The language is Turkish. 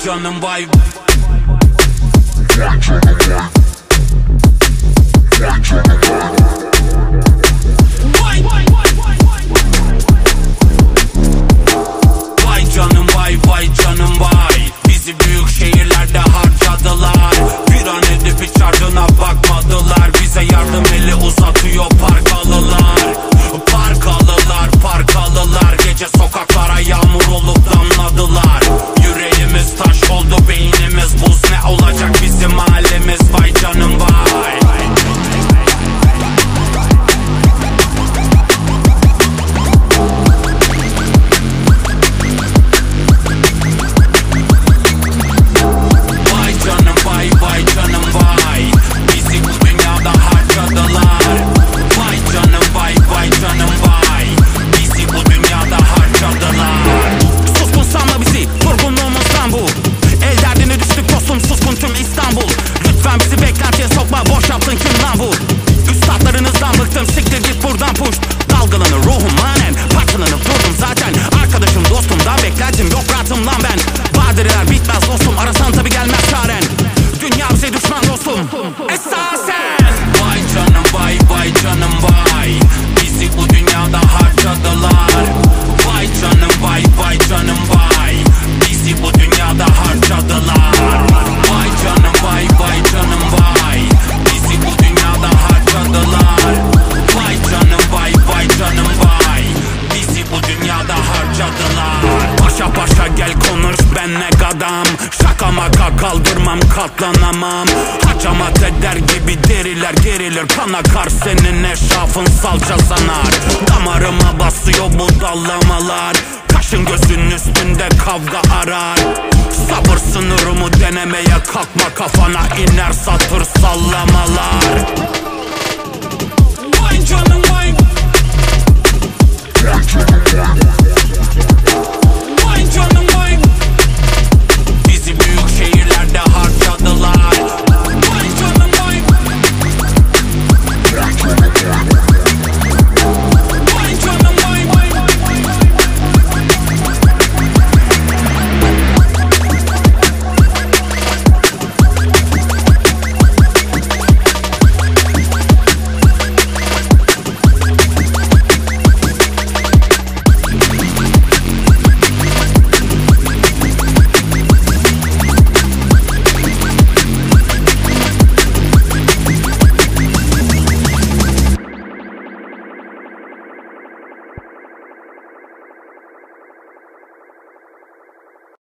canım vay. Vay canım vay. Vay canım vay. Vay canım vay, vay canım vay. Bizi büyük şehirlerde harcadılar. Bir an edip hiç ardına bakmadılar. Bize yardım eli uzatıyor parkalılar. Parkalılar, parkalılar. Gece sokaklara yağmur olup damladılar. Yüreğimiz taş oldu, beynimiz buz. Ne olacak bizim halimiz? Vay canım vay. Boş yaptın kim lan bu? Üstadlarınızdan bıktım, siktir git buradan puş. Dalgalanır ruhum manen, parçalanıp durdum zaten. Arkadaşım dostumdan beklentim yok, rahatım lan ben. Badireler bitmez dostum, arasan tabi gelmez çaren. Dünya bize düşman dostum, esasen. Vay canım vay, vay canım vay. Bizi bu dünyada harcadılar. Vay canım vay, vay canım vay. Bizi bu dünyada harcadılar. Vay canım vay, vay canım vay. Bizi bu dünyada harcadılar. Vay canım vay, vay canım vay. Bizi bu dünyada harcadılar. Paşa paşa gel konuş benle adam. Şaka maka kaldırmam, katlanamam. Hacamat eder gibi deriler gerilir. Kan akar senin eşrafın salça sanar. Damarıma basıyor bu dallamalar. Kaşın gözün üstünde kavga arar. Sabır sınırımı denemeye kalkma, kafana iner satır sallamalar.